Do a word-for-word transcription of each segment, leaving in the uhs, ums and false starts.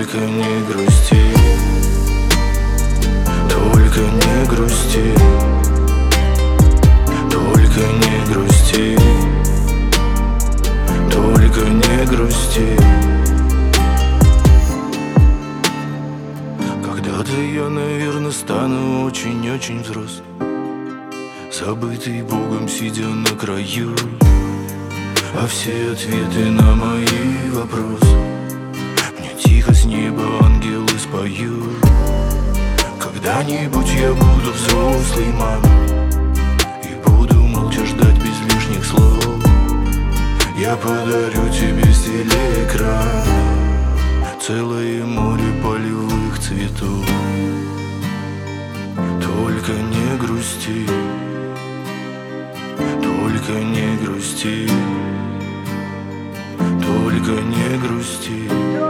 Только не грусти, только не грусти, только не грусти, только не грусти. Когда-то я, наверное, стану очень-очень взрослым, забытый Богом, сидя на краю. А все ответы на мои вопросы мне тихо с неба ангелы споют. Когда-нибудь я буду взрослый, мама, и буду молча ждать без лишних слов. Я подарю тебе с телеэкрана целое море полевых цветов. Только не грусти, только не грусти, только не грусти,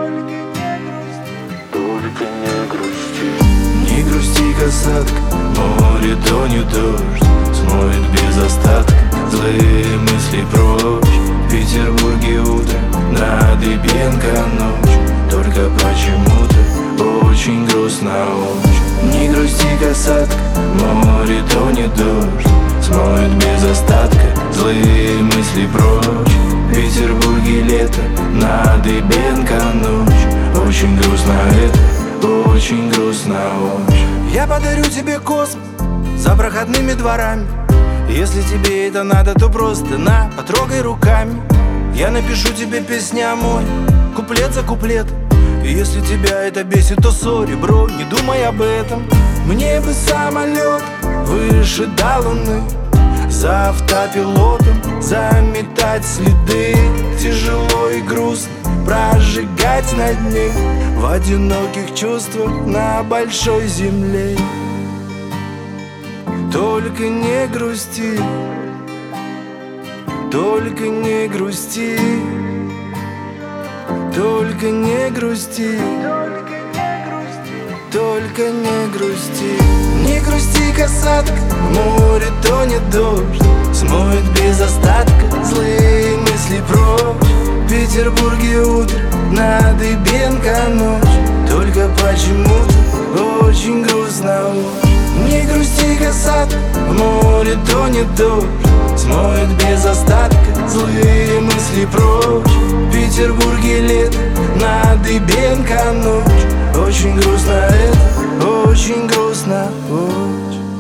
только не грусти. Не грусти, касатка, море тонет, дождь смоет без остатка злые мысли прочь. В Петербурге утро, на Дыбенко ночь, только почему-то очень грустно очень. Не грусти, касатка, море тонет, дождь смоет без остатка злые мысли прочь. В Петербурге лето, на Дыбенко ночь, очень грустно это, очень грустно очень. Я подарю тебе космос за проходными дворами. Если тебе это надо, то просто на, потрогай руками. Я напишу тебе песня мой, куплет за куплет. И если тебя это бесит, то сори, бро, не думай об этом. Мне бы самолет выше до луны, за автопилотом заметать следы. Тяжело и грустно прожигать на дне в одиноких чувствах на большой земле. Только не грусти, только не грусти, только не грусти, только не грусти. Не грусти, касатка, в море тонет дождь, смоет без остатка злые мысли прочь. В Петербурге утро, на Дыбенко ночь, только почему-то очень грустно очень. Не грусти, касатка, в море тонет дождь, смоет без остатка злые мысли прочь. В Петербурге лето, на Дыбенко ночь, очень грустно это, очень грустно очень.